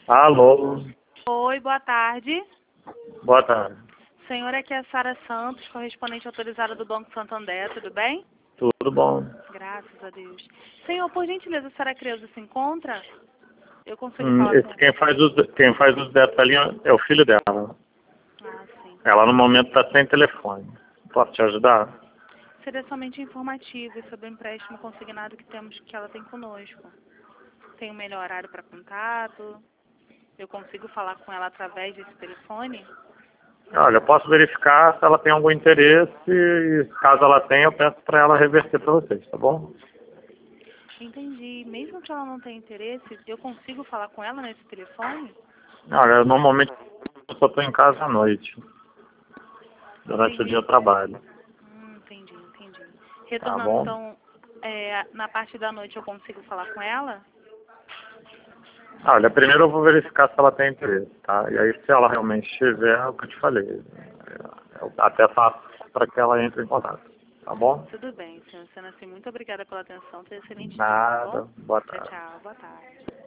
Alô, Oi, boa tarde. boa tarde. Senhor, aqui é a Sara Santos, correspondente autorizada do Banco Santander, tudo bem? Tudo bom? Graças a Deus. Senhor, por gentileza, a senhora Creuza se encontra? Eu consigo falar com... Quem faz os detalhes é o filho dela. Ah, sim. Ela no momento está sem telefone. Posso te ajudar? Seria somente informativo e sobre o empréstimo consignado que ela tem conosco. Tem um melhor horário para contato? Eu consigo falar com ela através desse telefone? Olha, eu posso verificar se ela tem algum interesse e caso ela tenha, eu peço para ela reverter para vocês, tá bom? Entendi. Mesmo que ela não tenha interesse, eu consigo falar com ela nesse telefone? Olha, normalmente eu só estou em casa à noite. Durante o dia eu trabalho, Entendi. tá Retornando, bom? então, na parte da noite eu consigo falar com ela? Olha, primeiro eu vou verificar se ela tem interesse, tá? E aí se ela realmente tiver, é o que eu te falei. Eu até faço para que ela entre em contato, tá bom? Tudo bem, senhor. Sendo assim, muito obrigada pela atenção. Tenha um excelente dia, tá bom? Nada, boa Tchau, tarde. tchau. Boa tarde.